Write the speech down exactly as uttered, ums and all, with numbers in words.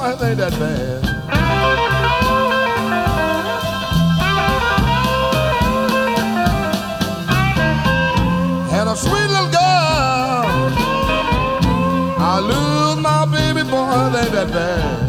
boy, it ain't that bad. Had a sweet little girl, I lose my baby boy, it ain't that bad.